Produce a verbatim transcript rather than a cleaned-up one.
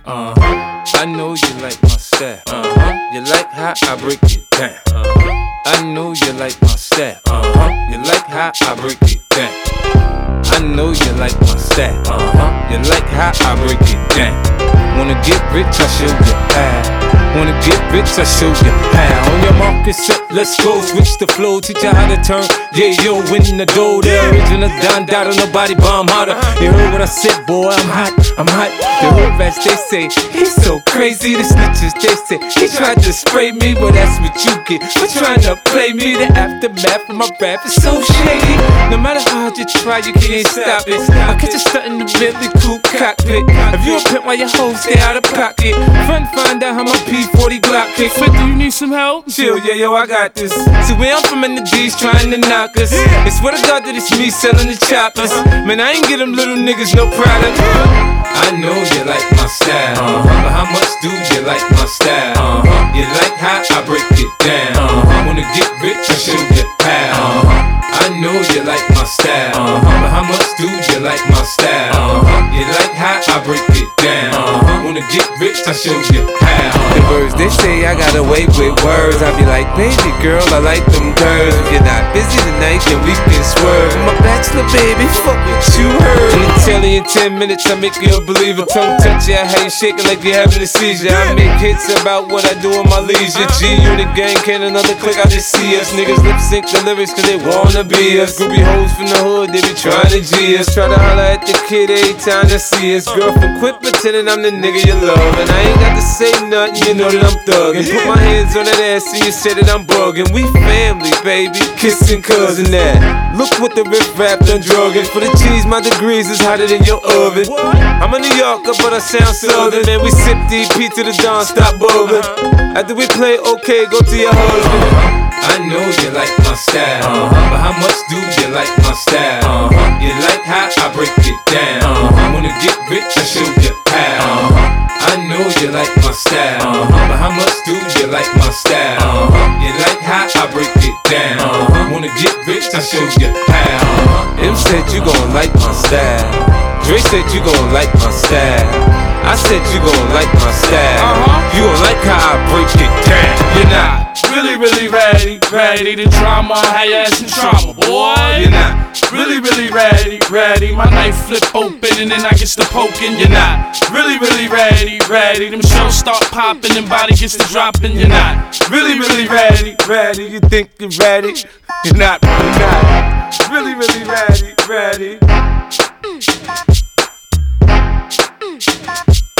Uh-huh. I know you like my style. Uh-huh. You like how I break it down. Uh-huh. I know you like my style. Uh-huh. You like how I break it down. I know you like my style. Uh-huh. You like how I break it down. Wanna get rich, I show you how. Wanna get rich, I show you how. On your market set, let's go. Switch the flow, teach you how to turn. Yeah, yo, in the dough. The original Don Dada, nobody bomb harder. You heard what I said, boy, I'm hot, I'm hot. The hood rats, they say, he's so crazy. The snitches, they say, he tried to spray me. Well, that's what you get for trying to play me. The aftermath of my rap is so shady. No matter how hard you try, you can't stop it. I catch you starting the Bentley coupe cockpit. If you a pimp while your hoes stay out of pocket, fun find out how my P forty Glock kick. fifty, you need some help? Chill, yeah, yo, I got this. See, where I'm from in the D's trying to knock us. It's swear to God that it's me selling the choppers. Man, I ain't get them little niggas no product. I know you like my style, uh-huh. But how much do you like my style? Uh-huh. You like how I break it down. Uh-huh. Wanna get rich, I show you how. Uh-huh. I know you like my style, uh-huh. But how much do you like my style? Uh-huh. You like how I break it down. Uh-huh. Wanna get rich, I show you how. The birds, they say I got away with words. I be like, baby girl, I like them curves. If you're not busy tonight, then we can swerve. I'm a bachelor, baby, fuck what you heard. And tell you in ten minutes, I make you a believer. Tongue touch you, how you shaking like you're having a seizure. I make hits about what I do in my leisure. G-Unit gang, can another click, I just see us. Niggas lip sync the lyrics cause they wanna be us. Groupie hoes from the hood, they be trying to G us. Try to holler at the kid every time they see us. Girlfriend, quit pretending I'm the nigga you love. And I ain't got to say nothing, you know that I'm thuggin'. Put my hands on that ass and you say that I'm buggin'. We family, baby, kissing cousin that. Look what the riff rap done druggin'. For the cheese, my degrees is hotter than your oven. I'm a New Yorker, but I sound southern. Man, we sip D P to the dawn, stop bubbling. After we play okay, go to your husband. I know you like my style, uh-huh. But how much do you like my style? Uh-huh. You like how I break it down. Uh-huh. Wanna get rich, I show you how. Uh-huh. I know you like my style, uh-huh. But how much do you like my style? Uh-huh. You like how I break it down. Uh-huh. Wanna get rich, I show you how. Uh-huh. M said you gon' like my style. Dre said you gon' like my style. I said you gon' like my style. Uh-huh. You gon' like how I break it down. You're not really, really ready, ready to drama, have your ass in trauma, boy. You're not really, really ready, ready. My knife flip open and then I get to poking. You're not really, really ready, ready. Them shows start popping and body gets to dropping. You're not really, really ready, ready. You think you're ready? You're not, you're not really, really ready, ready.